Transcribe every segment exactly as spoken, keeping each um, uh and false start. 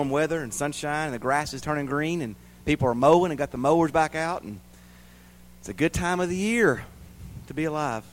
warm weather and sunshine, and the grass is turning green, and people are mowing and got the mowers back out, and it's a good time of the year to be alive.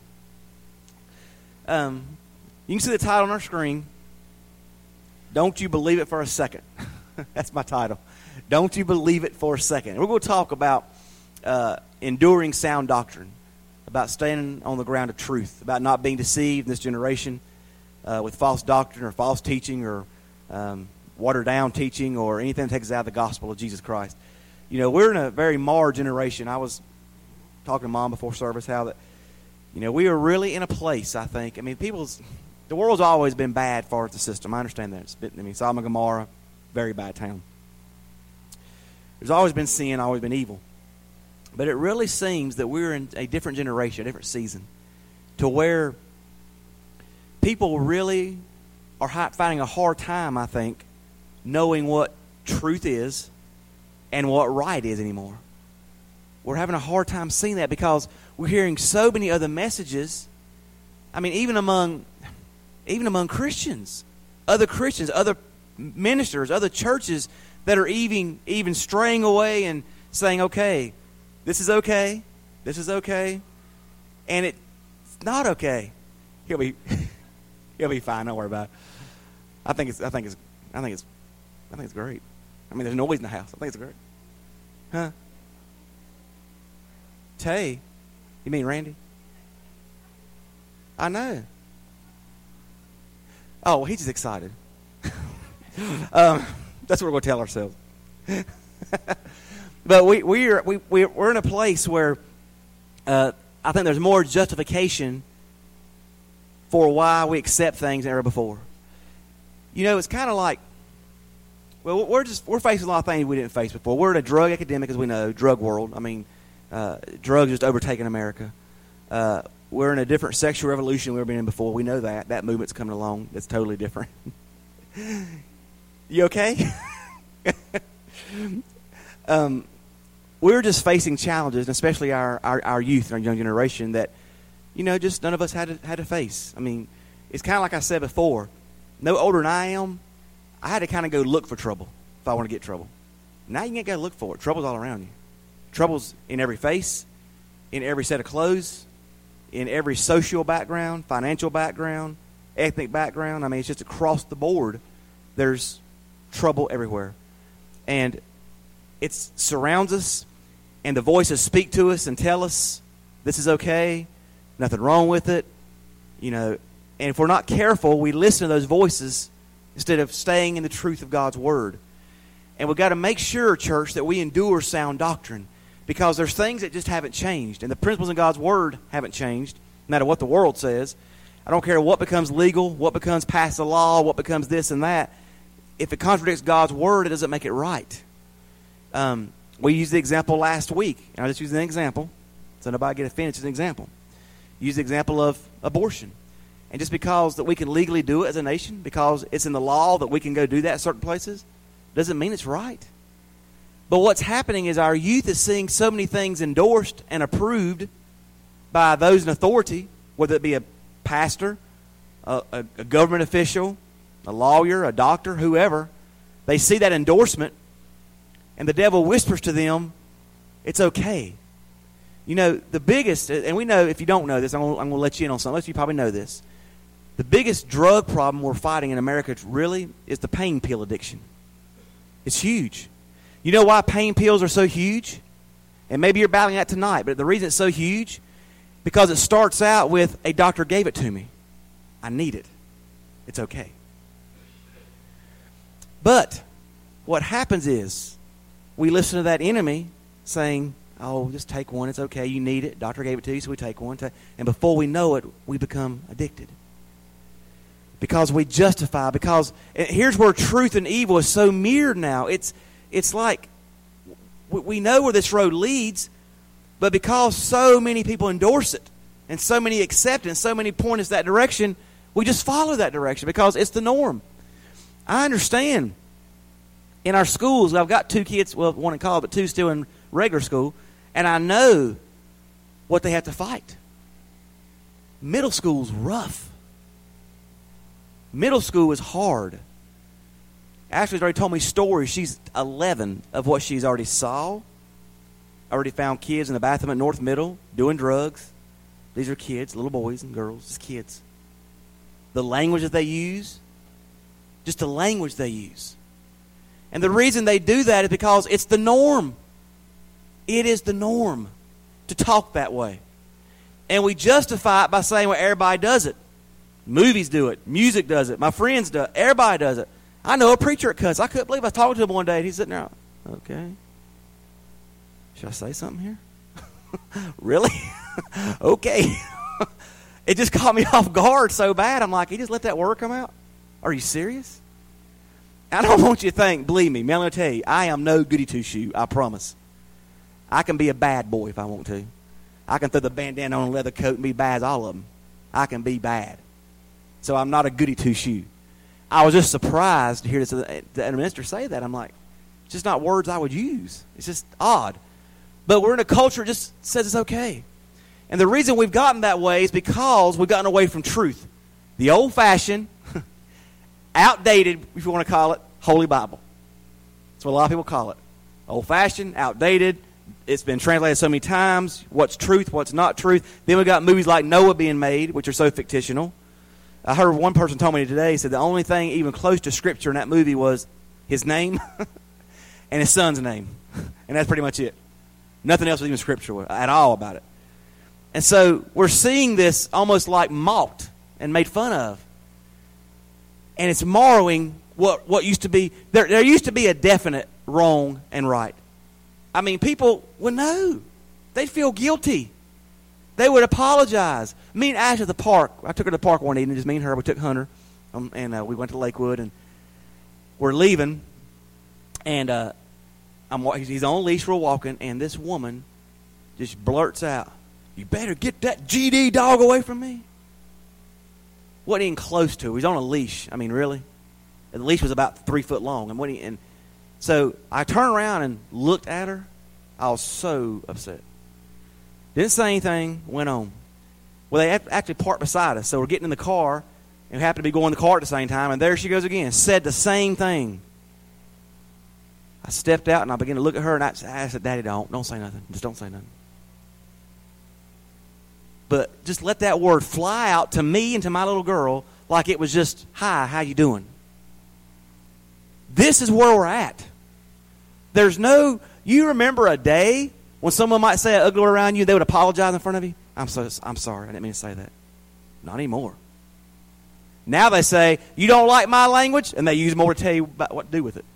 Um, you can see the title on our screen. Don't you believe it for a second? That's my title. Don't you believe it for a second? We're going to talk about uh, enduring sound doctrine, about standing on the ground of truth, about not being deceived in this generation uh, with false doctrine or false teaching or um, watered down teaching or anything that takes us out of the gospel of Jesus Christ. You know, we're in a very marred generation. I was talking to Mom before service how that, you know, we are really in a place, I think. I mean, people's, the world's always been bad for the system. I understand that. It's been, I mean, Sodom and Gomorrah, very bad town. There's always been sin, always been evil. But it really seems that we're in a different generation, a different season, to where people really are finding a hard time, I think, knowing what truth is and what right is anymore. We're having a hard time seeing that because we're hearing so many other messages. I mean, even among even among Christians, other Christians, other ministers, other churches that are even even straying away and saying, okay, this is okay, this is okay, and it's not okay. He'll be he'll be fine, don't worry about it. I think it's I think it's I think it's I think it's great. I mean, there's noise in the house. I think it's great. Huh? Tay? You mean Randy? I know. Oh, well, he's just excited. um, that's what we're going to tell ourselves. But we we're we we're in a place where uh, I think there's more justification for why we accept things than ever before. You know, it's kind of like, well, we're just we're facing a lot of things we didn't face before. We're in a drug epidemic, as we know, drug world. I mean, uh, drugs just overtaking America. Uh, we're in a different sexual revolution we've been in before. We know that that movement's coming along. It's totally different. You okay? um, we're just facing challenges, and especially our, our, our youth and our young generation that, you know, just none of us had to, had to face. I mean, it's kind of like I said before. No older than I am, I had to kind of go look for trouble if I want to get trouble. Now you ain't got to look for it. Trouble's all around you. Trouble's in every face, in every set of clothes, in every social background, financial background, ethnic background. I mean, it's just across the board. There's trouble everywhere. And it surrounds us, and the voices speak to us and tell us this is okay, nothing wrong with it. You know, and if we're not careful, we listen to those voices instead of staying in the truth of God's Word. And we've got to make sure, church, that we endure sound doctrine, because there's things that just haven't changed, and the principles in God's Word haven't changed, no matter what the world says. I don't care what becomes legal, what becomes past the law, what becomes this and that. If it contradicts God's Word, it doesn't make it right. Um, we used the example last week, and I'll just use an example, so nobody get offended. It's an example. Use the example of abortion. And just because that we can legally do it as a nation, because it's in the law that we can go do that in certain places, doesn't mean it's right. But what's happening is our youth is seeing so many things endorsed and approved by those in authority, whether it be a pastor, a, a, a government official, a lawyer, a doctor, whoever. They see that endorsement, and the devil whispers to them, it's okay. You know, the biggest, and we know, if you don't know this, I'm going to let you in on something. Most of you probably know this. The biggest drug problem we're fighting in America really is the pain pill addiction. It's huge. You know why pain pills are so huge? And maybe you're battling that tonight, but the reason it's so huge, because it starts out with, a doctor gave it to me. I need it. It's okay. But what happens is, we listen to that enemy saying, oh, just take one. It's okay. You need it. Doctor gave it to you, so we take one. And before we know it, we become addicted. Because we justify. Because here's where truth and evil is so mirrored now. It's it's like we know where this road leads, but because so many people endorse it, and so many accept it, and so many point us that direction, we just follow that direction because it's the norm. I understand. In our schools, I've got two kids, well, one in college, but two still in regular school, and I know what they have to fight. Middle school's rough. Middle school is hard. Ashley's already told me stories. She's eleven of what she's already saw. Already found kids in the bathroom at North Middle doing drugs. These are kids, little boys and girls, just kids. The language that they use, just the language they use. And the reason they do that is because it's the norm. It is the norm to talk that way. And we justify it by saying, well, everybody does it. Movies do it. Music does it. My friends do it. Everybody does it. I know a preacher that cuts. I couldn't believe I was talking to him one day, and he's sitting there. Okay. Should I say something here? Really? Okay. It just caught me off guard so bad. I'm like, he just let that word come out? Are you serious? I don't want you to think, believe me, man, I'll tell you, I am no goody two-shoe, I promise. I can be a bad boy if I want to. I can throw the bandana on a leather coat and be bad as all of them. I can be bad. So I'm not a goody two-shoe. I was just surprised to hear this, the minister say that. I'm like, it's just not words I would use. It's just odd. But we're in a culture that just says it's okay. And the reason we've gotten that way is because we've gotten away from truth. The old-fashioned, outdated, if you want to call it, Holy Bible. That's what a lot of people call it. Old-fashioned, outdated. It's been translated so many times. What's truth, what's not truth. Then we got movies like Noah being made, which are so fictional. I heard one person told me today, said the only thing even close to Scripture in that movie was his name and his son's name. And that's pretty much it. Nothing else was even scriptural at all about it. And so we're seeing this almost like mocked and made fun of. And it's marring what, what used to be, there, there used to be a definite wrong and right. I mean, people would know. They'd feel guilty. They would apologize. Me and Ash at the park, I took her to the park one evening, just me and her, we took Hunter, um, and uh, we went to Lakewood, and we're leaving, and uh, I'm, he's on a leash, we're walking, and this woman just blurts out, "You better get that G D dog away from me." Wasn't even close to her. He's on a leash. I mean, really? And the leash was about three foot long. And, what he, and so I turned around and looked at her. I was so upset. Didn't say anything, went on. Well, they actually parked beside us, so we're getting in the car, and we happened to be going in the car at the same time, and there she goes again, said the same thing. I stepped out, and I began to look at her, and I, I said, "Daddy, don't. Don't say nothing. Just don't say nothing." But just let that word fly out to me and to my little girl like it was just, "Hi, how you doing?" This is where we're at. There's no, you remember a day when someone might say an ugly word around you, they would apologize in front of you? I'm so, I'm sorry, I didn't mean to say that. Not anymore. Now they say, "You don't like my language?" And they use more to tell you about what to do with it.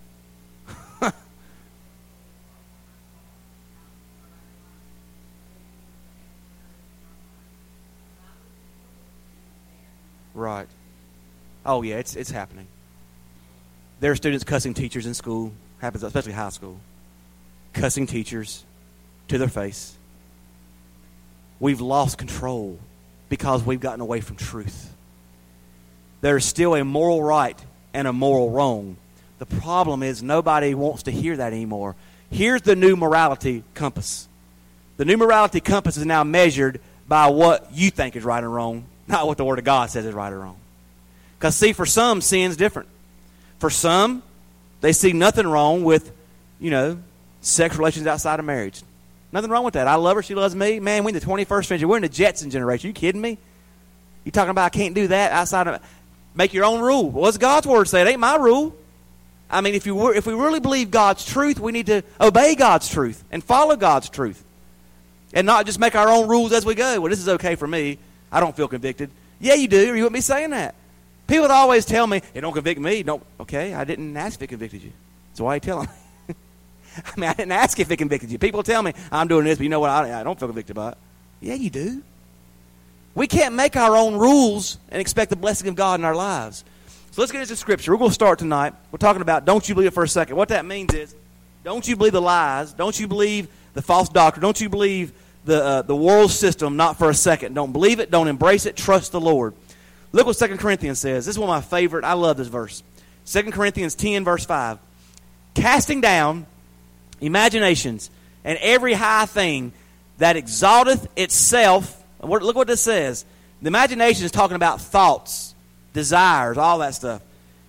Right. Oh, yeah, it's it's happening. There are students cussing teachers in school. Happens, especially high school. Cussing teachers to their face. We've lost control because we've gotten away from truth. There is still a moral right and a moral wrong. The problem is nobody wants to hear that anymore. Here's the new morality compass. The new morality compass is now measured by what you think is right and wrong, not what the Word of God says is right or wrong. Because, see, for some, sin's different. For some, they see nothing wrong with, you know, sex relations outside of marriage. Nothing wrong with that. I love her. She loves me. Man, we're in the twenty-first century. We're in the Jetson generation. Are you kidding me? You talking about I can't do that outside of... Make your own rule. Well, what's God's Word say? It ain't my rule. I mean, if you were, if we really believe God's truth, we need to obey God's truth and follow God's truth. And not just make our own rules as we go. Well, this is okay for me. I don't feel convicted. Yeah, you do, or you wouldn't be saying that. People would always tell me, "It don't convict me." Don't. Okay, I didn't ask if it convicted you. So why are you telling me? I mean, I didn't ask if it convicted you. People tell me, "I'm doing this," but you know what? I, I don't feel convicted by it. Yeah, you do. We can't make our own rules and expect the blessing of God in our lives. So let's get into Scripture. We're going to start tonight. We're talking about don't you believe it for a second. What that means is, don't you believe the lies. Don't you believe the false doctrine. Don't you believe the uh, the world system, not for a second. Don't believe it. Don't embrace it. Trust the Lord. Look what Second Corinthians says. This is one of my favorite. I love this verse. Second Corinthians ten, verse five. Casting down imaginations and every high thing that exalteth itself. Look what this says. The imagination is talking about thoughts, desires, all that stuff.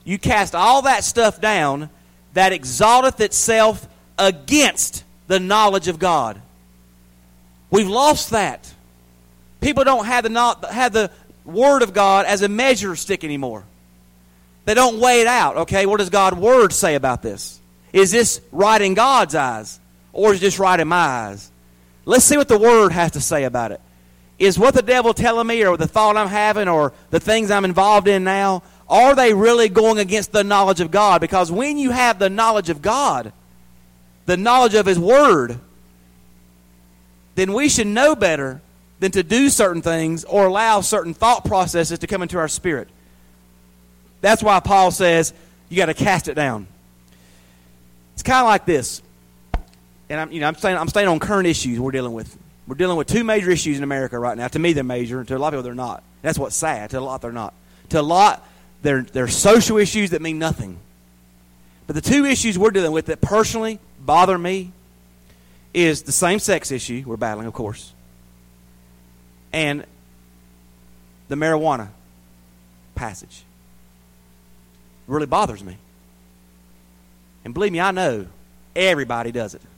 You cast all that stuff down that exalteth itself against the knowledge of God. We've lost that. People don't have the, not, have the Word of God as a measure stick anymore. They don't weigh it out. Okay, what does God's Word say about this? Is this right in God's eyes? Or is it just right in my eyes? Let's see what the Word has to say about it. Is what the devil telling me, or the thought I'm having, or the things I'm involved in now, are they really going against the knowledge of God? Because when you have the knowledge of God, the knowledge of His Word, then we should know better than to do certain things or allow certain thought processes to come into our spirit. That's why Paul says you got to cast it down. It's kind of like this, and I'm, you know, I'm staying, I'm staying on current issues we're dealing with. We're dealing with two major issues in America right now. To me, they're major. To a lot of people, they're not. That's what's sad. To a lot, they're not. To a lot, they're, they're social issues that mean nothing. But the two issues we're dealing with that personally bother me is the same-sex issue we're battling, of course, and the marijuana passage. It really bothers me. And believe me, I know everybody does it.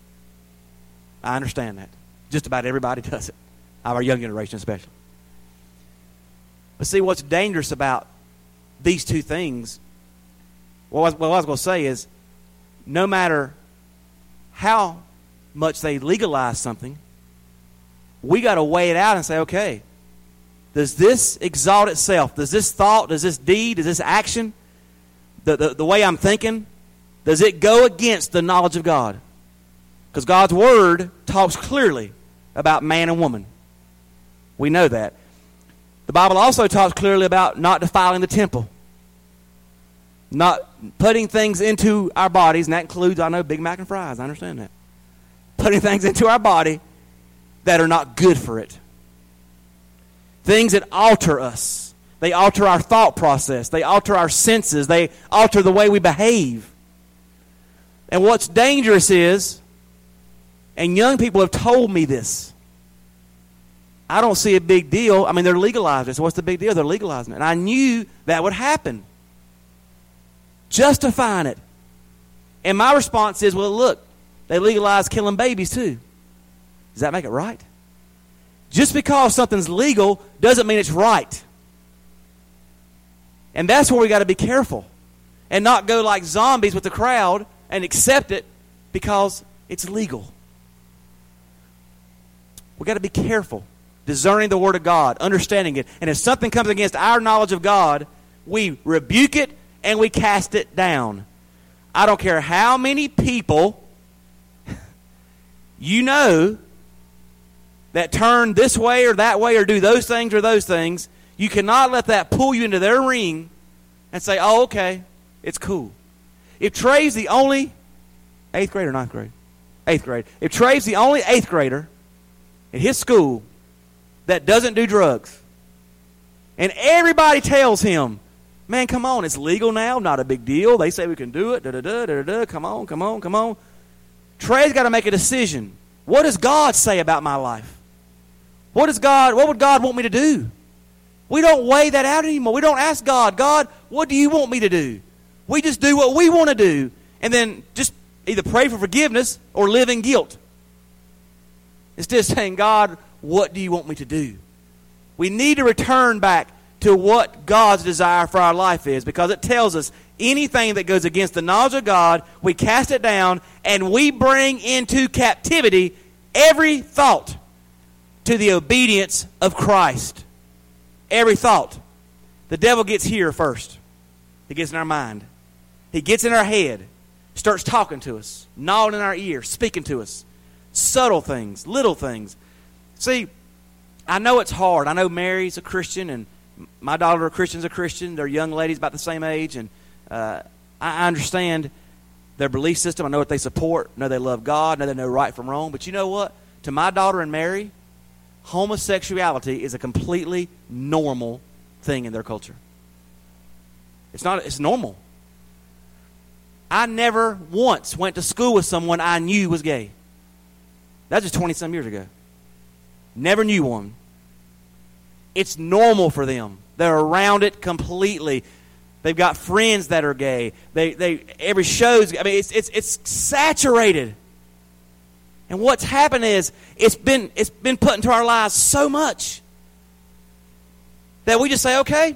I understand that. Just about everybody does it. Our young generation especially. But see, what's dangerous about these two things, what I was, what I was going to say is, no matter how much they legalize something, we got to weigh it out and say, okay, does this exalt itself? Does this thought, does this deed, does this action, the, the, the way I'm thinking, does it go against the knowledge of God? Because God's Word talks clearly about man and woman. We know that. The Bible also talks clearly about not defiling the temple. Not putting things into our bodies, and that includes, I know, Big Mac and fries. I understand that. Putting things into our body that are not good for it. Things that alter us. They alter our thought process. They alter our senses. They alter the way we behave. And what's dangerous is, and young people have told me this, I don't see a big deal. I mean, they're legalizing it, so what's the big deal? They're legalizing it. And I knew that would happen. Justifying it. And my response is, well, look, they legalize killing babies too. Does that make it right? Just because something's legal doesn't mean it's right. And that's where we got to be careful. And not go like zombies with the crowd and accept it because it's legal. We got to be careful. Discerning the Word of God, understanding it. And if something comes against our knowledge of God, we rebuke it and we cast it down. I don't care how many people you know that turn this way or that way or do those things or those things. You cannot let that pull you into their ring and say, oh, okay, it's cool. If Trey's the only eighth grade or ninth grade? Eighth grade. If Trey's the only eighth grader at his school that doesn't do drugs, and everybody tells him, man, come on, it's legal now, not a big deal. They say we can do it, da-da-da, da-da-da, come on, come on, come on. Trey's got to make a decision. What does God say about my life? What does God, what would God want me to do? We don't weigh that out anymore. We don't ask God, God, what do you want me to do? We just do what we want to do, and then just either pray for forgiveness or live in guilt. Instead of saying, God, what do you want me to do? We need to return back to what God's desire for our life is, because it tells us anything that goes against the knowledge of God, we cast it down and we bring into captivity every thought to the obedience of Christ. Every thought. The devil gets here first. He gets in our mind. He gets in our head, starts talking to us, gnawing in our ear, speaking to us. Subtle things, little things. See, I know it's hard. I know Mary's a Christian, and my daughter Christian's a Christian. They're young ladies about the same age, and uh, I understand their belief system. I know what they support. I know they love God. I know they know right from wrong. But you know what? To my daughter and Mary, homosexuality is a completely normal thing in their culture. It's not. It's normal. I never once went to school with someone I knew was gay. That's just twenty-some years ago. Never knew one. It's normal for them. They're around it completely. They've got friends that are gay. They, they, every show's, I mean, it's, it's, it's saturated. And what's happened is it's been, it's been put into our lives so much that we just say, okay,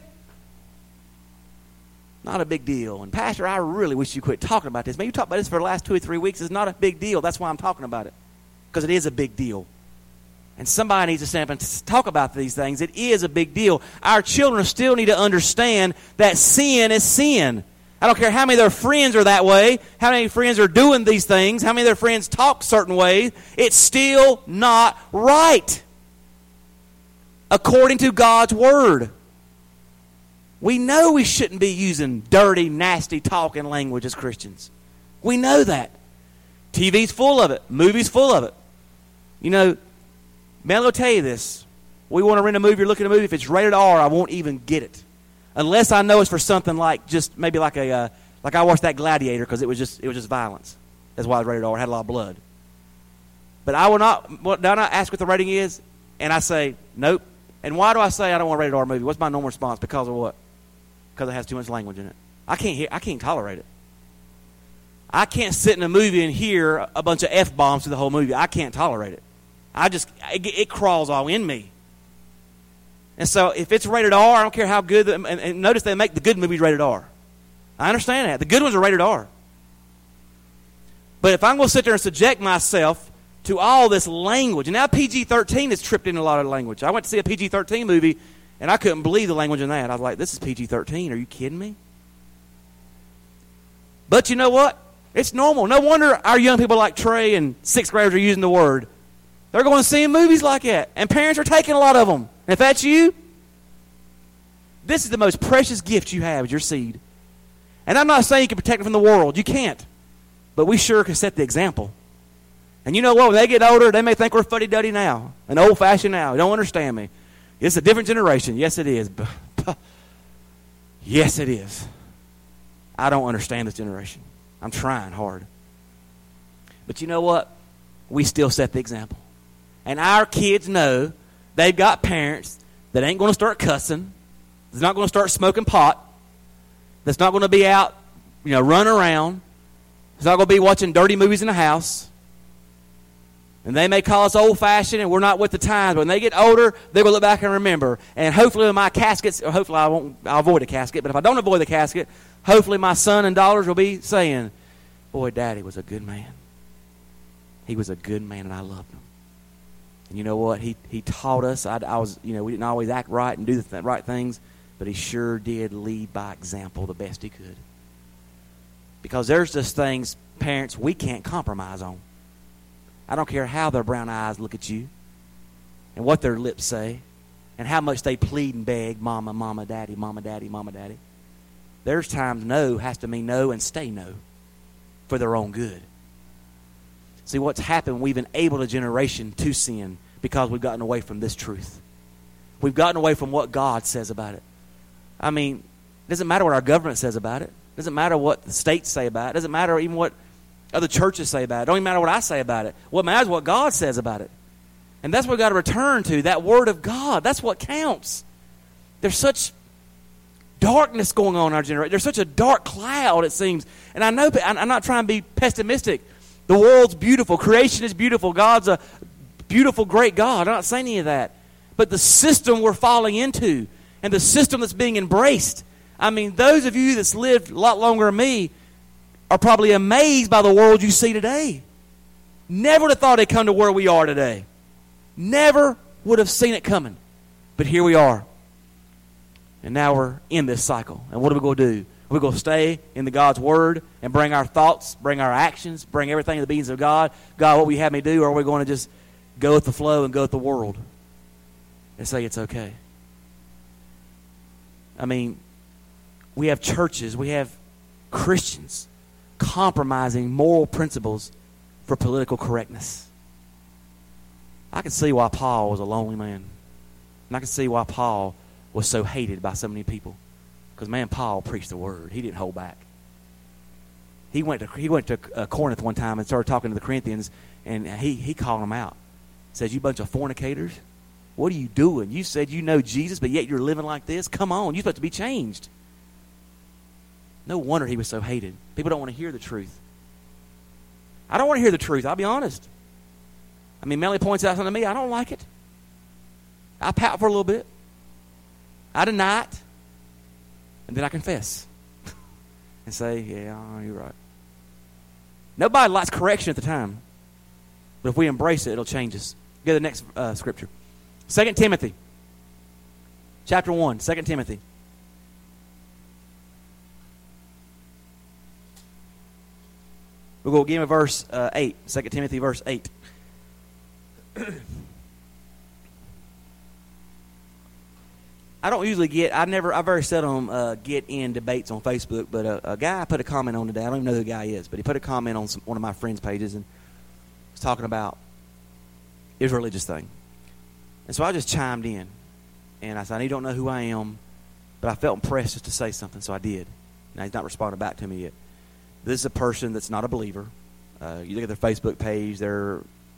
not a big deal. And Pastor, I really wish you quit talking about this. Man, you talked about this for the last two or three weeks. It's not a big deal. That's why I'm talking about it. Because it is a big deal. And somebody needs to stand up and talk about these things. It is a big deal. Our children still need to understand that sin is sin. I don't care how many of their friends are that way, how many friends are doing these things, how many of their friends talk certain ways. It's still not right according to God's Word. We know we shouldn't be using dirty, nasty talking language as Christians. We know that. T V's full of it. Movies full of it. You know, man, I'll tell you this. We want to rent a movie or look at a movie. If it's rated R, I won't even get it. Unless I know it's for something like just maybe like a uh, like I watched that Gladiator because it was just it was just violence. That's why it was rated R. It had a lot of blood. But I will not. Well, do I not ask what the rating is? And I say nope. And why do I say I don't want a rated R movie? What's my normal response? Because of what? Because it has too much language in it. I can't hear. I can't tolerate it. I can't sit in a movie and hear a bunch of F-bombs through the whole movie. I can't tolerate it. I just it, it crawls all in me. And so if it's rated R, I don't care how good. And, and notice they make the good movies rated R. I understand that. The good ones are rated R. But if I'm going to sit there and subject myself to all this language, and now P G thirteen has tripped in a lot of language. I went to see a P G thirteen movie, and I couldn't believe the language in that. I was like, this is P G thirteen. Are you kidding me? But you know what? It's normal. No wonder our young people like Trey and sixth graders are using the word. They're going to see movies like that. And parents are taking a lot of them. And if that's you, this is the most precious gift you have, is your seed. And I'm not saying you can protect it from the world. You can't. But we sure can set the example. And you know what? When they get older, they may think we're fuddy-duddy now and old-fashioned now. They don't understand me. It's a different generation. Yes, it is. Yes, it is. I don't understand this generation. I'm trying hard. But you know what? We still set the example. And our kids know they've got parents that ain't going to start cussing, that's not going to start smoking pot, that's not going to be out, you know, running around, that's not going to be watching dirty movies in the house. And they may call us old-fashioned and we're not with the times, but when they get older, they will look back and remember. And hopefully when my caskets, or hopefully I won't, I'll avoid a casket, but if I don't avoid the casket, hopefully my son and daughters will be saying, boy, Daddy was a good man. He was a good man and I loved him. And you know what? He he taught us. I, I was, you know, we didn't always act right and do the th- right things, but he sure did lead by example the best he could. Because there's just things, parents, we can't compromise on. I don't care how their brown eyes look at you and what their lips say and how much they plead and beg, mama, mama, daddy, mama, daddy, mama, daddy. There's times no has to mean no and stay no for their own good. See, what's happened, we've enabled a generation to sin because we've gotten away from this truth. We've gotten away from what God says about it. I mean, it doesn't matter what our government says about it. It doesn't matter what the states say about it. It doesn't matter even what other churches say about it. It don't even matter what I say about it. What matters is what God says about it. And that's what we've got to return to, that Word of God. That's what counts. There's such darkness going on in our generation. There's such a dark cloud, it seems. And I know, I'm not trying to be pessimistic. The world's beautiful. Creation is beautiful. God's a beautiful, great God. I'm not saying any of that. But the system we're falling into and the system that's being embraced. I mean, those of you that's lived a lot longer than me are probably amazed by the world you see today. Never would have thought it'd come to where we are today. Never would have seen it coming. But here we are. And now we're in this cycle. And what are we going to do? We're going to stay in the God's Word and bring our thoughts, bring our actions, bring everything to the obedience of God. God, what will you have me do? Or are we going to just go with the flow and go with the world and say it's okay? I mean, we have churches, we have Christians compromising moral principles for political correctness. I can see why Paul was a lonely man. And I can see why Paul was so hated by so many people. Because, man, Paul preached the Word. He didn't hold back. He went to he went to uh, Corinth one time and started talking to the Corinthians, and he, he called them out. Says, you bunch of fornicators, what are you doing? You said you know Jesus, but yet you're living like this? Come on, you're supposed to be changed. No wonder he was so hated. People don't want to hear the truth. I don't want to hear the truth, I'll be honest. I mean, Melanie points out something to me, I don't like it. I pout for a little bit. I deny it. And then I confess. And say, yeah, you're right. Nobody likes correction at the time. But if we embrace it, it'll change us. Go to the next uh, scripture. Second Timothy. Chapter one. Second Timothy. We'll go again with verse uh, eight. Second Timothy verse eight. I don't usually get, I never, I very seldom uh, get in debates on Facebook, but a, a guy put a comment on today. I don't even know who the guy is, but he put a comment on some, one of my friends' pages and was talking about his religious thing. And so I just chimed in. And I said, I know you don't know who I am, but I felt impressed just to say something, so I did. Now, he's not responding back to me yet. This is a person that's not a believer. Uh, you look at their Facebook page, they're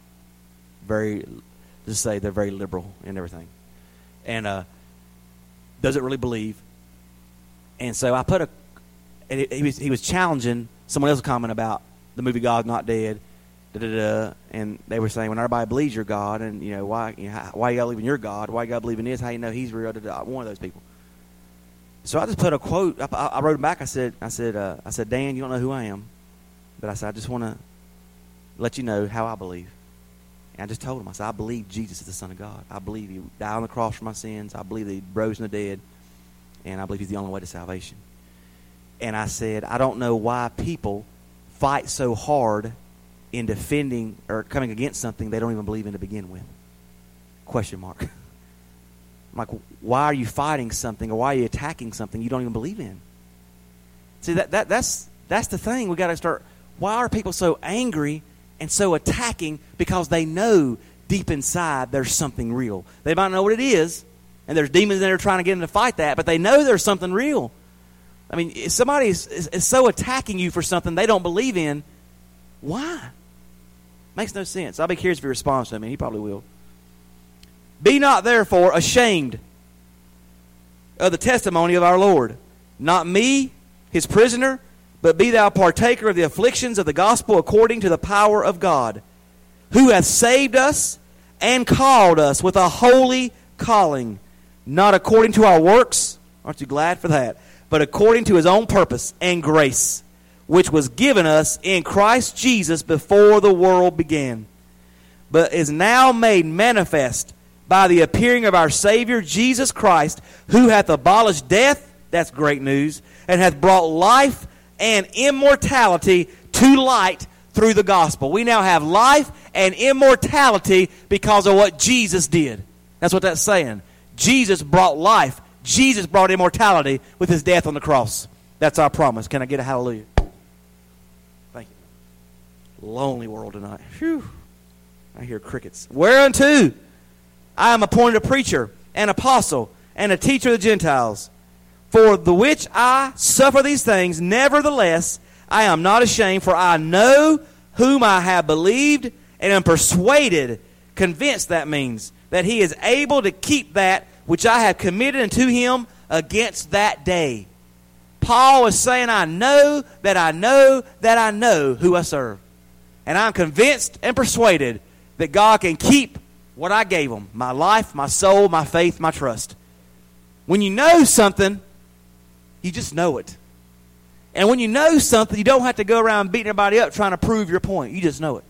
very, just say they're very liberal and everything. And uh, doesn't really believe. And so I put a, and it, he was he was challenging someone else's comment about the movie God's Not Dead, da da da, and they were saying, when everybody believes you're God, and you know why you know, why you gotta believe in your God, why you gotta believe in this, how you know He's real, da da. One of those people. So I just put a quote. I, I wrote him back. I said, I said, uh, I said, Dan, you don't know who I am, but I said I just want to let you know how I believe. And I just told him, I said, I believe Jesus is the Son of God. I believe He died on the cross for my sins. I believe that He rose from the dead. And I believe He's the only way to salvation. And I said, I don't know why people fight so hard in defending or coming against something they don't even believe in to begin with. Question mark. I'm like, why are you fighting something or why are you attacking something you don't even believe in? See, that, that that's that's the thing. We got to start. Why are people so angry and so attacking? Because they know deep inside there's something real. They might know what it is, and there's demons in there trying to get them to fight that, but they know there's something real. I mean, if somebody is, is, is so attacking you for something they don't believe in, why? Makes no sense. I'll be curious if he responds to me. He probably will. Be not therefore ashamed of the testimony of our Lord, not me, His prisoner, but be thou partaker of the afflictions of the gospel according to the power of God, who hath saved us and called us with a holy calling, not according to our works, aren't you glad for that, but according to His own purpose and grace, which was given us in Christ Jesus before the world began, but is now made manifest by the appearing of our Savior Jesus Christ, who hath abolished death, that's great news, and hath brought life and immortality to light through the gospel. We now have life and immortality because of what Jesus did. That's what that's saying. Jesus brought life. Jesus brought immortality with His death on the cross. That's our promise. Can I get a hallelujah? Thank you. Lonely world tonight. Whew. I hear crickets. Whereunto I am appointed a preacher, an apostle, and a teacher of the Gentiles. For the which I suffer these things, nevertheless I am not ashamed, for I know whom I have believed, and am persuaded, convinced that means, that He is able to keep that which I have committed unto Him against that day. Paul is saying, I know that I know that I know who I serve. And I'm convinced and persuaded that God can keep what I gave Him, my life, my soul, my faith, my trust. When you know something, you just know it. And when you know something, you don't have to go around beating everybody up trying to prove your point. You just know it.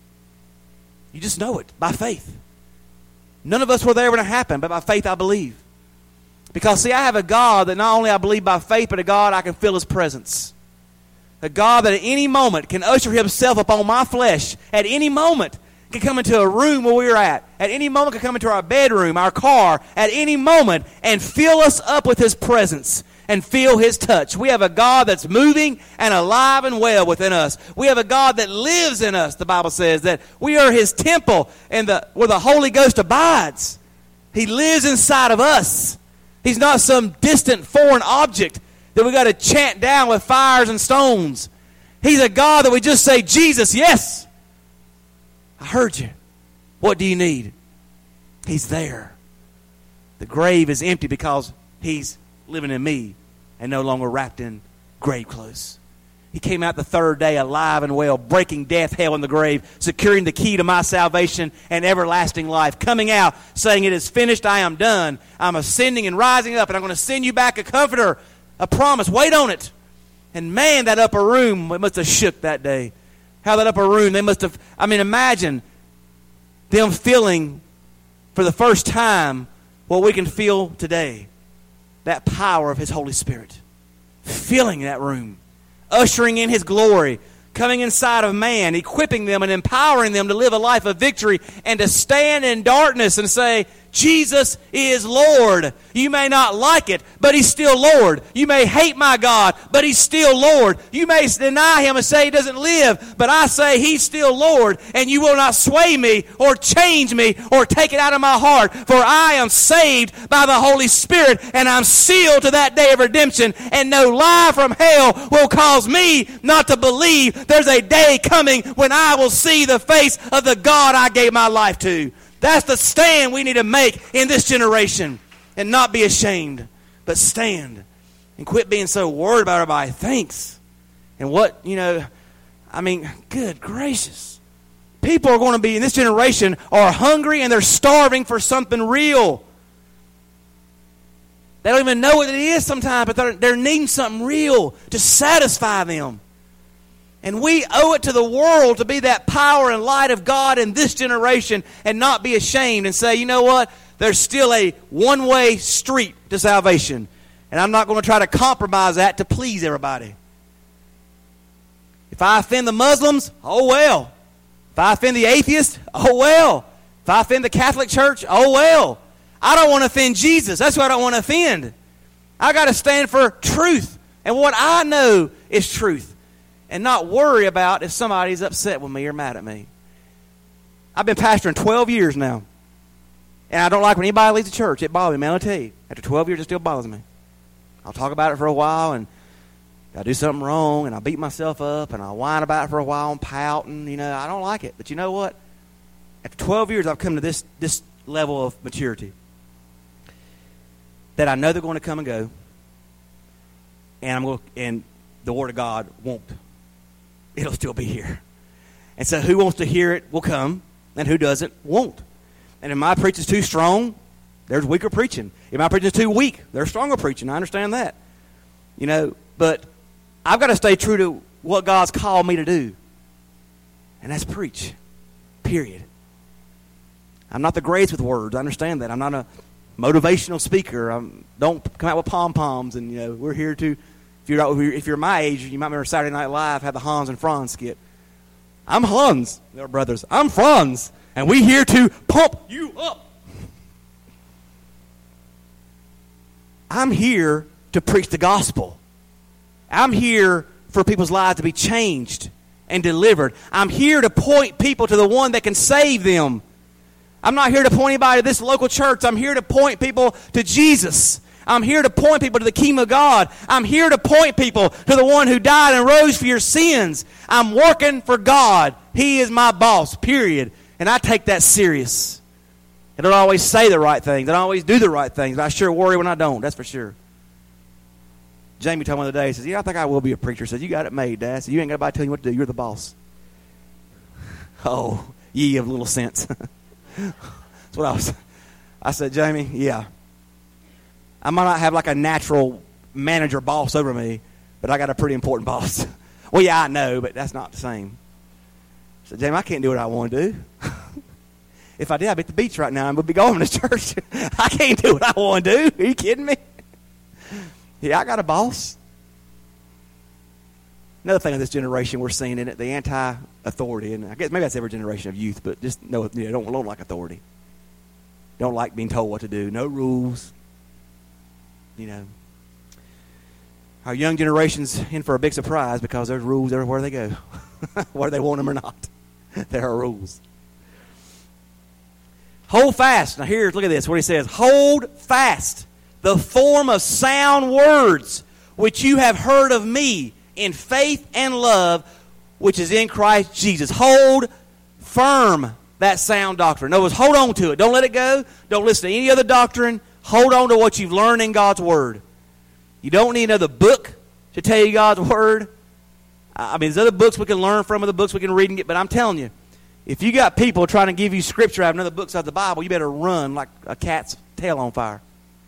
You just know it by faith. None of us were there when it happened, but by faith I believe. Because, see, I have a God that not only I believe by faith, but a God I can feel His presence. A God that at any moment can usher Himself upon my flesh. At any moment can come into a room where we're at. At any moment can come into our bedroom, our car, at any moment, and fill us up with His presence and feel His touch. We have a God that's moving and alive and well within us. We have a God that lives in us, the Bible says, that we are His temple and the, where the Holy Ghost abides. He lives inside of us. He's not some distant foreign object that we got to chant down with fires and stones. He's a God that we just say, Jesus, yes, I heard you. What do you need? He's there. The grave is empty because He's living in me and no longer wrapped in grave clothes. He came out the third day alive and well, breaking death, hell, and the grave, securing the key to my salvation and everlasting life. Coming out, saying, it is finished, I am done. I'm ascending and rising up, and I'm going to send you back a comforter, a promise. Wait on it. And man, that upper room, it must have shook that day. How that upper room, they must have, I mean, imagine them feeling for the first time what we can feel today. That power of His Holy Spirit. Filling that room. Ushering in His glory, coming inside of man, equipping them and empowering them to live a life of victory and to stand in darkness and say, Jesus is Lord. You may not like it, but He's still Lord. You may hate my God, but He's still Lord. You may deny Him and say He doesn't live, but I say He's still Lord, and you will not sway me or change me or take it out of my heart, for I am saved by the Holy Spirit, and I'm sealed to that day of redemption, and no lie from hell will cause me not to believe there's a day coming when I will see the face of the God I gave my life to. That's the stand we need to make in this generation, and not be ashamed, but stand and quit being so worried about everybody thinks. And what, you know, I mean, good gracious. People are going to be, in this generation, are hungry and they're starving for something real. They don't even know what it is sometimes, but they're, they're needing something real to satisfy them. And we owe it to the world to be that power and light of God in this generation and not be ashamed and say, you know what? There's still a one-way street to salvation. And I'm not going to try to compromise that to please everybody. If I offend the Muslims, oh well. If I offend the atheists, oh well. If I offend the Catholic Church, oh well. I don't want to offend Jesus. That's why I don't want to offend. I got to stand for truth. And what I know is truth. And not worry about if somebody's upset with me or mad at me. I've been pastoring twelve years now. And I don't like when anybody leaves the church. It bothers me, I'll tell you. After twelve years, it still bothers me. I'll talk about it for a while, and I do something wrong, and I'll beat myself up, and I'll whine about it for a while and pout, and, you know, I don't like it. But you know what? After twelve years, I've come to this, this level of maturity. That I know they're going to come and go. And I'm going to, and the Word of God won't. It'll still be here. And so who wants to hear it will come, and who doesn't won't. And if my preaching's too strong, there's weaker preaching. If my preaching's too weak, there's stronger preaching. I understand that. You know, but I've got to stay true to what God's called me to do. And that's preach. Period. I'm not the greatest with words. I understand that. I'm not a motivational speaker. I don't come out with pom-poms. And, you know, we're here to... If you're, if you're my age, you might remember Saturday Night Live had the Hans and Franz skit. I'm Hans, they're brothers. I'm Franz, and we here to pump you up. I'm here to preach the gospel. I'm here for people's lives to be changed and delivered. I'm here to point people to the one that can save them. I'm not here to point anybody to this local church. I'm here to point people to Jesus. I'm here to point people to the kingdom of God. I'm here to point people to the one who died and rose for your sins. I'm working for God. He is my boss, period. And I take that serious. I don't always say the right things. I don't always do the right things. But I sure worry when I don't, that's for sure. Jamie told me the other day, he says, yeah, I think I will be a preacher. He said, you got it made, Dad. So you ain't got nobody telling you what to do. You're the boss. Oh, ye of little sense. That's what I was. I said, Jamie, yeah. I might not have like a natural manager boss over me, but I got a pretty important boss. Well, yeah, I know, but that's not the same. I said, Jamie, I can't do what I want to do. If I did, I'd be at the beach right now and would be going to church. I can't do what I want to do. Are you kidding me? Yeah, I got a boss. Another thing of this generation we're seeing in it, the anti-authority. And I guess maybe that's every generation of youth, but just know, you know, don't, don't like authority. Don't like being told what to do. No rules. You know, our young generation's in for a big surprise because there's rules everywhere they go. Whether they want them or not. There are rules. Hold fast. Now here, look at this, what he says. Hold fast the form of sound words which you have heard of me in faith and love which is in Christ Jesus. Hold firm that sound doctrine. In other words, hold on to it. Don't let it go. Don't listen to any other doctrine. Hold on to what you've learned in God's Word. You don't need another book to tell you God's word. I mean, there's other books we can learn from, other books we can read and get, but I'm telling you, if you got people trying to give you scripture out of another books out of the Bible, you better run like a cat's tail on fire.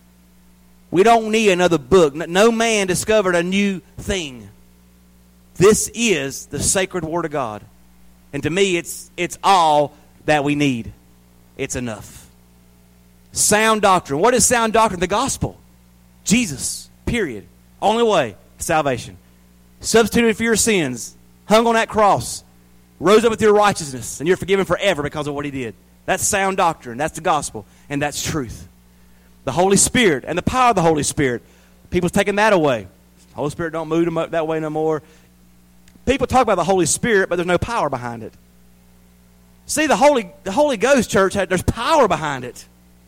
We don't need another book. No man discovered a new thing. This is the sacred Word of God. And to me, it's it's all that we need. It's enough. Sound doctrine. What is sound doctrine? The gospel. Jesus. Period. Only way. Salvation. Substituted for your sins. Hung on that cross. Rose up with your righteousness. And you're forgiven forever because of what he did. That's sound doctrine. That's the gospel. And that's truth. The Holy Spirit and the power of the Holy Spirit. People's taking that away. The Holy Spirit don't move them up that way no more. People talk about the Holy Spirit, but there's no power behind it. See, the Holy, the Holy Ghost, church, there's power behind it.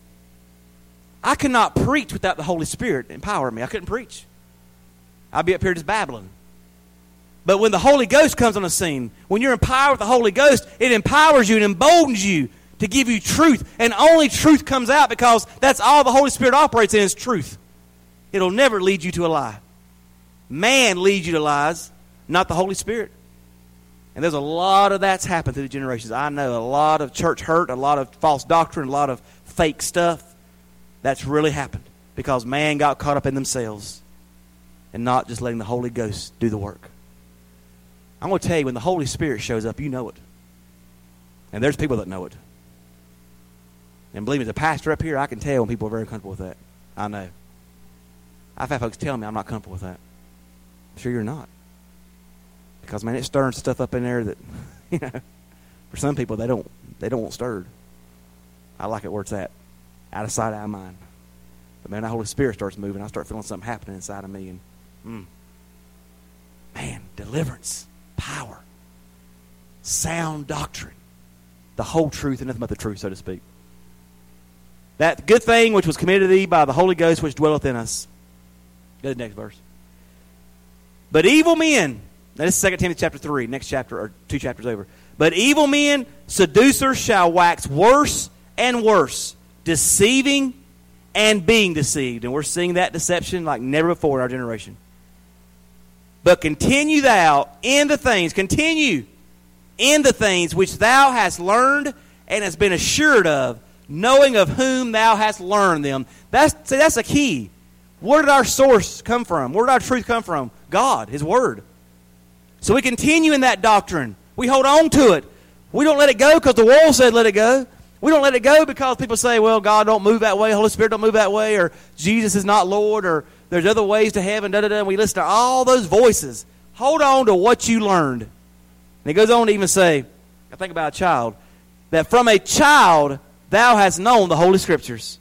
I could not preach without the Holy Spirit empowering me. I couldn't preach. I'd be up here just babbling. But when the Holy Ghost comes on the scene, when you're empowered with the Holy Ghost, it empowers you and emboldens you to give you truth. And only truth comes out because that's all the Holy Spirit operates in is truth. It'll never lead you to a lie. Man leads you to lies, not the Holy Spirit. And there's a lot of that's happened through the generations. I know a lot of church hurt, a lot of false doctrine, a lot of fake stuff. That's really happened because man got caught up in themselves and not just letting the Holy Ghost do the work. I'm going to tell you, when the Holy Spirit shows up, you know it. And there's people that know it. And believe me, as a pastor up here, I can tell when people are very comfortable with that. I know. I've had folks tell me I'm not comfortable with that. I'm sure you're not. Because, man, it's stirring stuff up in there that, you know, for some people, they don't they don't want stirred. I like it where it's at. Out of sight, out of mind. But, man, the Holy Spirit starts moving. I start feeling something happening inside of me. And, mm, man, deliverance, power, sound doctrine, the whole truth and nothing but the truth, so to speak. That good thing which was committed to thee by the Holy Ghost which dwelleth in us. Go to the next verse. But evil men, now this is Second Timothy chapter three, next chapter, or two chapters over. But evil men, seducers, shall wax worse and worse, deceiving and being deceived. And we're seeing that deception like never before in our generation. But continue thou in the things, continue in the things which thou hast learned and hast been assured of, knowing of whom thou hast learned them. That's, see, that's a key. Where did our source come from? Where did our truth come from? God, His Word. So we continue in that doctrine. We hold on to it. We don't let it go because the world said let it go. We don't let it go because people say, well, God don't move that way, Holy Spirit don't move that way, or Jesus is not Lord, or there's other ways to heaven, da da da. And we listen to all those voices. Hold on to what you learned. And it goes on to even say, I think about a child, that from a child thou hast known the Holy Scriptures.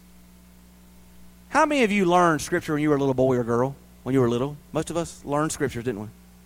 How many of you learned Scripture when you were a little boy or girl? When you were little? Most of us learned Scriptures, didn't we?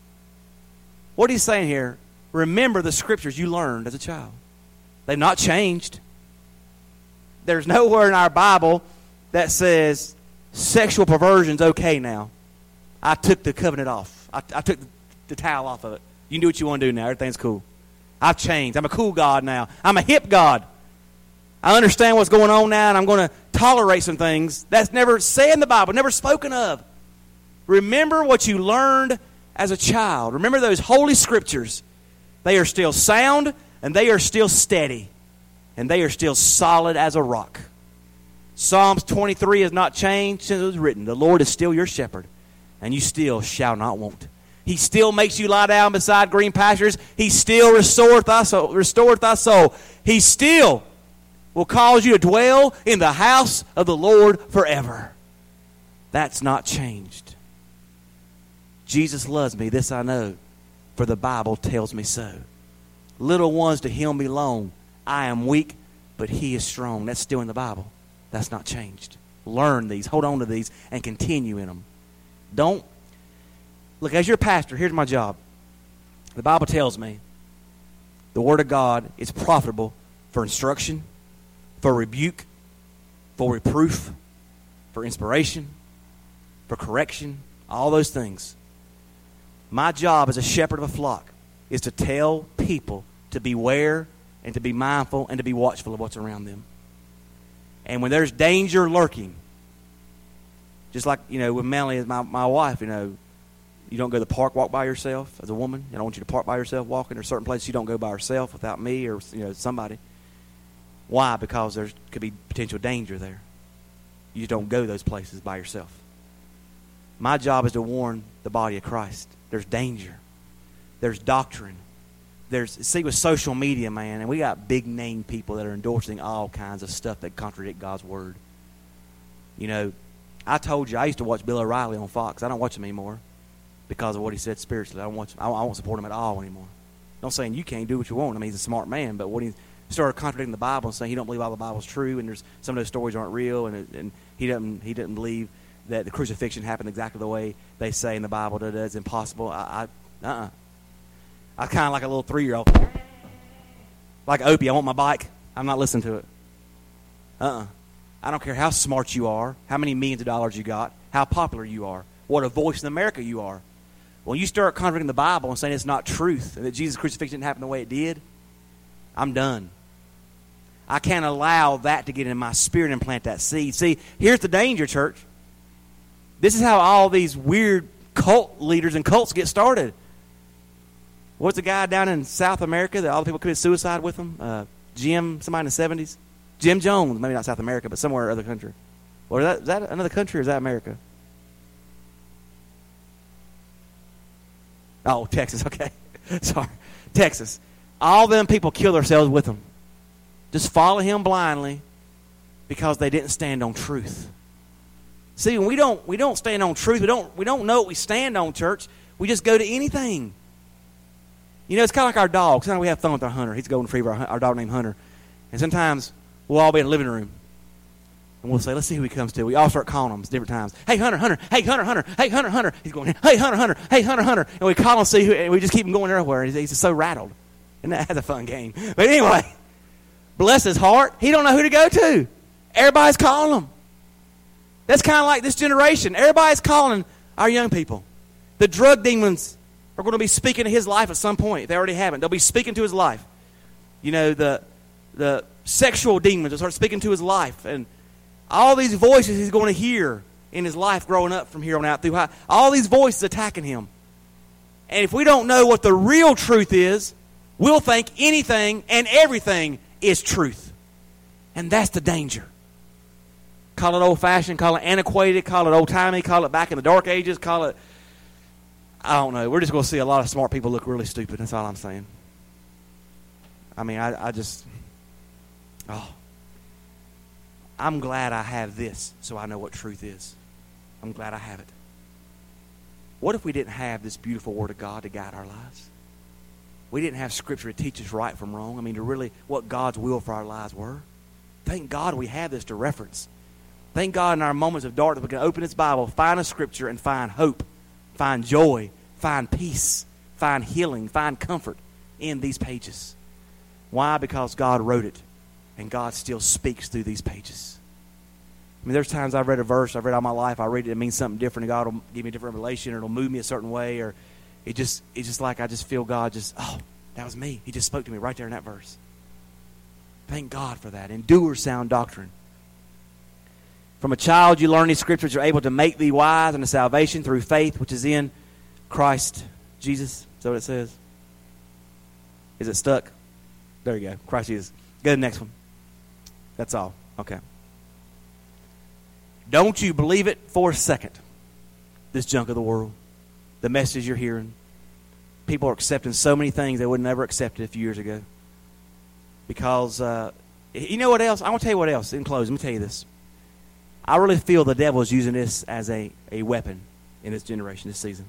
What he's saying here, remember the Scriptures you learned as a child. They've not changed. There's nowhere in our Bible that says sexual perversion's okay now. I took the covenant off. I, I took the, the towel off of it. You can do what you want to do now. Everything's cool. I've changed. I'm a cool God now. I'm a hip God. I understand what's going on now, and I'm going to tolerate some things. That's never said in the Bible, never spoken of. Remember what you learned as a child. Remember those holy Scriptures. They are still sound, and they are still steady, and they are still solid as a rock. Psalms twenty-three has not changed since it was written. The Lord is still your shepherd, and you still shall not want. He still makes you lie down beside green pastures. He still restoreth thy soul. Restoreth thy soul. He still will cause you to dwell in the house of the Lord forever. That's not changed. Jesus loves me, this I know, for the Bible tells me so. Little ones to him belong. I am weak, but he is strong. That's still in the Bible. That's not changed. Learn these, hold on to these, and continue in them. Don't, look, as your pastor, here's my job. The Bible tells me the Word of God is profitable for instruction, for rebuke, for reproof, for inspiration, for correction, all those things. My job as a shepherd of a flock is to tell people to beware and to be mindful and to be watchful of what's around them. And when there's danger lurking, just like, you know, with Melanie, my, my wife, you know, You don't go to the park, walk by yourself as a woman. I don't want you to park by yourself walking. There's certain places you don't go by yourself without me or you know somebody. Why? Because there could be potential danger there. You just don't go those places by yourself. My job is to warn the body of Christ. There's danger. There's doctrine. There's see with social media, man, and we got big name people that are endorsing all kinds of stuff that contradict God's word. You know, I told you I used to watch Bill O'Reilly on Fox. I don't watch him anymore because of what he said spiritually. I don't watch him. I won't support him at all anymore. I'm not saying you can't do what you want. I mean, he's a smart man, but what he started contradicting the Bible and saying he don't believe all the Bible's true, and there's some of those stories aren't real, and and he doesn't he doesn't believe that the crucifixion happened exactly the way they say in the Bible that it's impossible. I, I uh-uh. I kind of like a little three-year-old. Like Opie, I want my bike. I'm not listening to it. Uh-uh. I don't care how smart you are, how many millions of dollars you got, how popular you are, what a voice in America you are. When you start contradicting the Bible and saying it's not truth and that Jesus' crucifixion didn't happen the way it did, I'm done. I can't allow that to get in my spirit and plant that seed. See, here's the danger, church. This is how all these weird cult leaders and cults get started. What's the guy down in South America that all the people committed suicide with him? Uh, Jim, somebody in the seventies? Jim Jones, maybe not South America, but somewhere other country. Or is that, is that another country or is that America? Oh, Texas, okay. Sorry. Texas. All them people kill themselves with him. Just follow him blindly because they didn't stand on truth. See, when we don't we don't stand on truth, we don't we don't know what we stand on, church. We just go to anything. You know, it's kind of like our dog. Sometimes we have fun with our Hunter. He's a golden retriever, our, our dog named Hunter. And sometimes we'll all be in the living room. And we'll say, let's see who he comes to. We all start calling him at different times. Hey, Hunter, Hunter. Hey, Hunter, Hunter. Hey, Hunter, Hunter. He's going, hey, Hunter, Hunter. Hey, Hunter, Hunter. And we call him, see who, and we just keep him going everywhere. He's, he's just so rattled. And that's a fun game. But anyway, bless his heart. He don't know who to go to. Everybody's calling him. That's kind of like this generation. Everybody's calling our young people. The drug demons are going to be speaking to his life at some point. They already haven't. They'll be speaking to his life. You know, the the sexual demons will start speaking to his life. And all these voices he's going to hear in his life growing up from here on out through high. All these voices attacking him. And if we don't know what the real truth is, we'll think anything and everything is truth. And that's the danger. Call it old-fashioned, call it antiquated, call it old-timey, call it back in the dark ages, call it, I don't know. We're just going to see a lot of smart people look really stupid. That's all I'm saying. I mean, I, I just, oh. I'm glad I have this so I know what truth is. I'm glad I have it. What if we didn't have this beautiful Word of God to guide our lives? We didn't have Scripture to teach us right from wrong. I mean, to really what God's will for our lives were. Thank God we have this to reference. Thank God in our moments of darkness we can open this Bible, find a Scripture, and find hope, find joy, find peace, find healing, find comfort in these pages. Why? Because God wrote it, and God still speaks through these pages. I mean, there's times I've read a verse, I've read all my life, I read it, it means something different, and God will give me a different revelation, or it'll move me a certain way, or it just it's just like I just feel God just, oh, that was me. He just spoke to me right there in that verse. Thank God for that. Endure sound doctrine. From a child you learn these scriptures are able to make thee wise unto salvation through faith which is in Christ Jesus. Is that what it says? Is it stuck? There you go. Christ Jesus. Go to the next one. That's all. Okay. Don't you believe it for a second. This junk of the world. The message you're hearing. People are accepting so many things they would never accept a few years ago. Because, uh, you know what else? I want to tell you what else in closing. Let me tell you this. I really feel the devil is using this as a, a weapon in this generation, this season.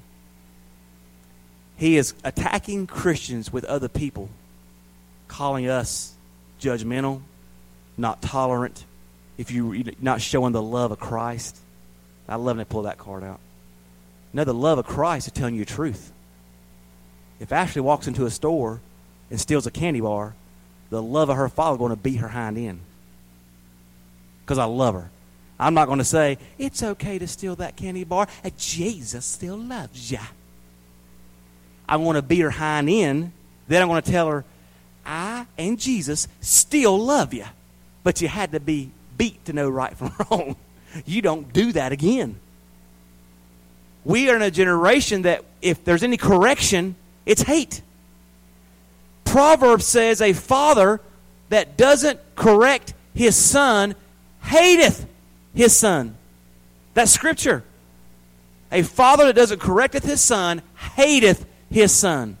He is attacking Christians with other people, calling us judgmental, not tolerant, if you're not showing the love of Christ. I love when they pull that card out. No, the love of Christ is telling you the truth. If Ashley walks into a store and steals a candy bar, the love of her father is going to beat her hind end. Because I love her. I'm not going to say, it's okay to steal that candy bar. Jesus still loves ya. I want to beat her hind end. Then I'm going to tell her, I and Jesus still love you. But you had to be beat to know right from wrong. You don't do that again. We are in a generation that if there's any correction, it's hate. Proverbs says a father that doesn't correct his son hateth his son. That's scripture. A father that doesn't correcteth his son hateth his son.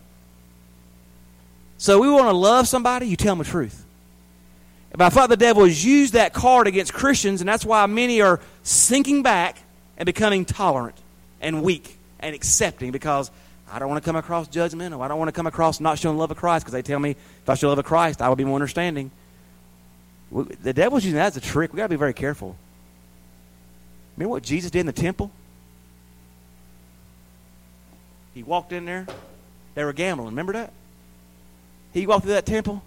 So we want to love somebody, you tell them the truth. But I thought the devil has used that card against Christians, and that's why many are sinking back and becoming tolerant and weak and accepting, because I don't want to come across judgmental. I don't want to come across not showing love of Christ, because they tell me if I show love of Christ, I will be more understanding. The devil's using that as a trick. We've got to be very careful. Remember what Jesus did in the temple? He walked in there. They were gambling. Remember that? He walked through that temple,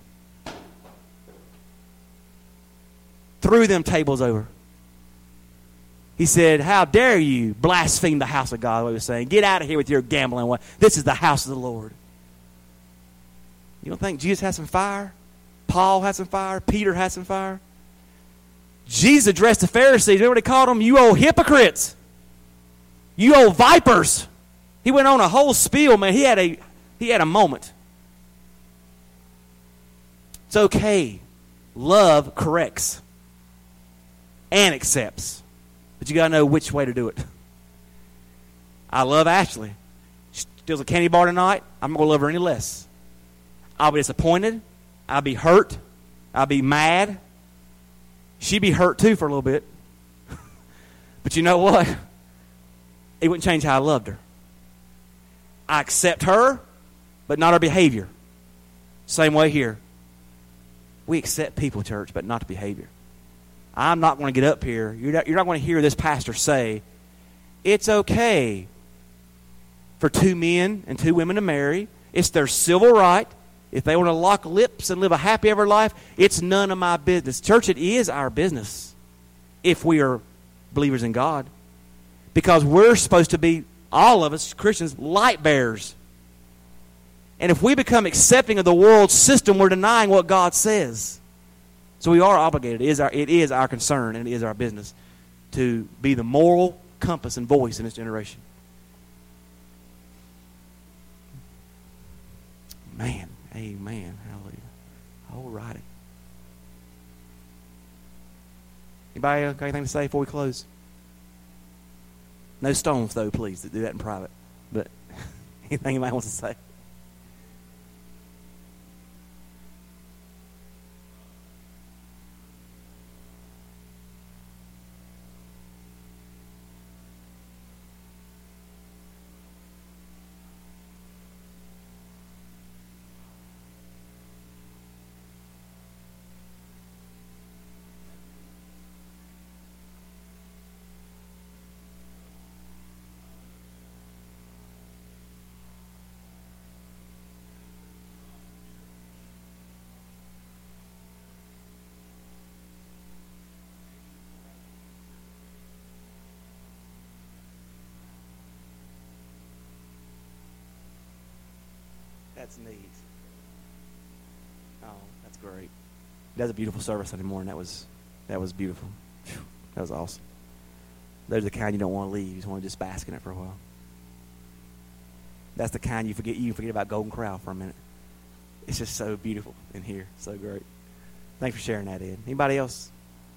threw them tables over. He said, how dare you blaspheme the house of God, what he was saying. Get out of here with your gambling. This is the house of the Lord. You don't think Jesus had some fire? Paul had some fire? Peter had some fire? Jesus addressed the Pharisees. You know what he called them? You old hypocrites. You old vipers. He went on a whole spiel, man. He had a, he had a moment. It's okay. Love corrects and accepts. But you got to know which way to do it. I love Ashley. She steals a candy bar tonight. I'm not going to love her any less. I'll be disappointed. I'll be hurt. I'll be mad. She'd be hurt too for a little bit. But you know what? It wouldn't change how I loved her. I accept her, but not her behavior. Same way here. We accept people, church, but not the behavior. I'm not going to get up here. You're not, you're not going to hear this pastor say, it's okay for two men and two women to marry. It's their civil right. If they want to lock lips and live a happy ever life, it's none of my business. Church, it is our business if we are believers in God. Because we're supposed to be, all of us, Christians, light bearers. And if we become accepting of the world's system, we're denying what God says. So we are obligated. It is our, it is our concern and it is our business to be the moral compass and voice in this generation. Man, amen, hallelujah. All righty. Anybody got anything to say before we close? No stones, though, please. Do that in private. But anything anybody wants to say? That's neat. Oh, that's great. That was a beautiful service Sunday morning. That was that was beautiful. Whew, that was awesome. Those are the kind you don't want to leave. You just want to just bask in it for a while. That's the kind you forget. You forget about Golden Corral for a minute. It's just so beautiful in here. So great. Thanks for sharing that, Ed. Anybody else?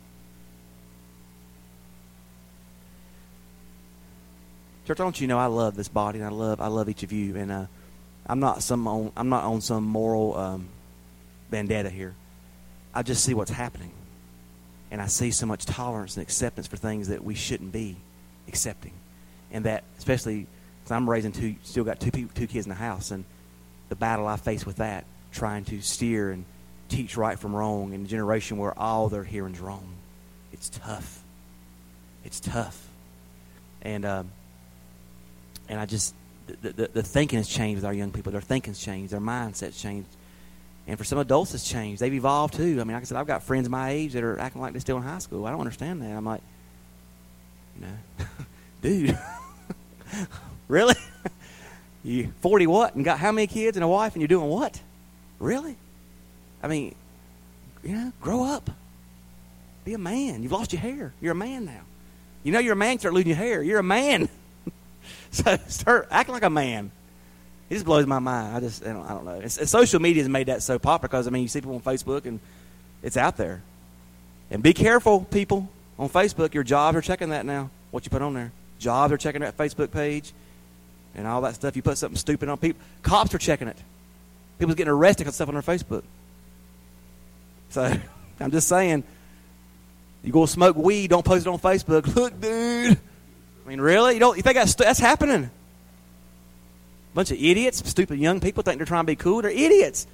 Church, I want you to know I love this body, and I love I love each of you, and uh, I'm not some on, I'm not on some moral um, vendetta here. I just see what's happening, and I see so much tolerance and acceptance for things that we shouldn't be accepting, and that especially because I'm raising two, still got two people, two kids in the house, and the battle I face with that, trying to steer and teach right from wrong in a generation where all they're hearing is wrong. It's tough. It's tough, and um, and I just. The, the, the thinking has changed with our young people. Their thinking's changed. Their mindset's changed. And for some adults, it's changed. They've evolved, too. I mean, like I said, I've got friends my age that are acting like they're still in high school. I don't understand that. I'm like, you know, dude, really? You forty what? And got how many kids and a wife, and you're doing what? Really? I mean, you know, grow up. Be a man. You've lost your hair. You're a man now. You know you're a man, you start losing your hair. You're a man. So start acting like a man. It just blows my mind. I just, I don't, I don't know. It's, it's, social media has made that so popular because, I mean, you see people on Facebook and it's out there. And be careful, people, on Facebook. Your jobs are checking that now, what you put on there. Jobs are checking that Facebook page and all that stuff. You put something stupid on people. Cops are checking it. People's getting arrested because stuff on their Facebook. So I'm just saying, you go smoke weed, don't post it on Facebook. Look, dude. I mean, really? You don't? You think that's, that's happening? Bunch of idiots, stupid young people think they're trying to be cool. They're idiots.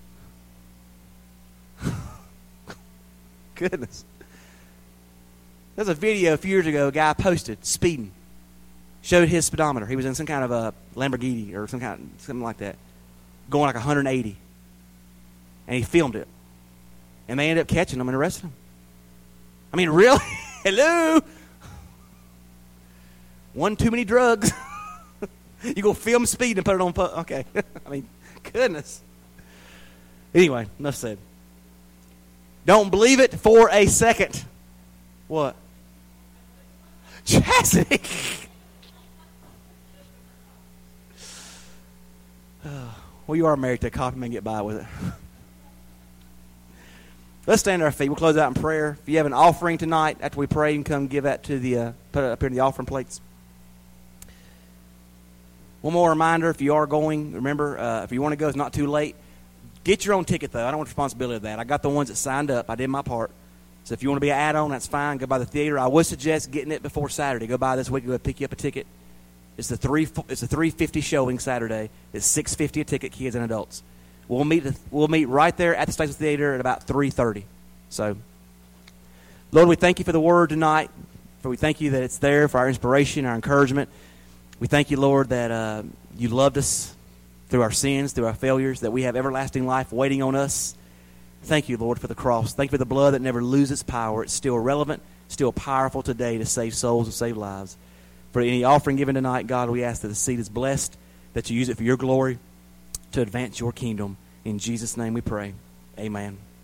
Goodness. There's a video a few years ago, a guy posted speeding. Showed his speedometer. He was in some kind of a Lamborghini or some kind of, something like that. Going like one hundred eighty. And he filmed it. And they ended up catching him and arresting him. I mean, really? Hello? One too many drugs. You go film speed and put it on. Pu- okay. I mean, goodness. Anyway, enough said. Don't believe it for a second. What? Chastity. Well, you are married to a cop and get by with it. Let's stand to our feet. We'll close out in prayer. If you have an offering tonight, after we pray, you can come give that to the, uh, put it up here in the offering plates. One more reminder, if you are going, remember, uh, if you want to go, it's not too late. Get your own ticket, though. I don't want responsibility of that. I got the ones that signed up. I did my part. So if you want to be an add-on, that's fine. Go by the theater. I would suggest getting it before Saturday. Go by this week and go pick you up a ticket. It's the three. It's a three fifty showing Saturday. It's six fifty a ticket, kids and adults. We'll meet. We'll meet right there at the Station Theater at about three thirty. So, Lord, we thank you for the word tonight. For we thank you that it's there for our inspiration, our encouragement. We thank you, Lord, that uh, you loved us through our sins, through our failures, that we have everlasting life waiting on us. Thank you, Lord, for the cross. Thank you for the blood that never loses power. It's still relevant, still powerful today to save souls and save lives. For any offering given tonight, God, we ask that the seed is blessed, that you use it for your glory to advance your kingdom. In Jesus' name we pray. Amen.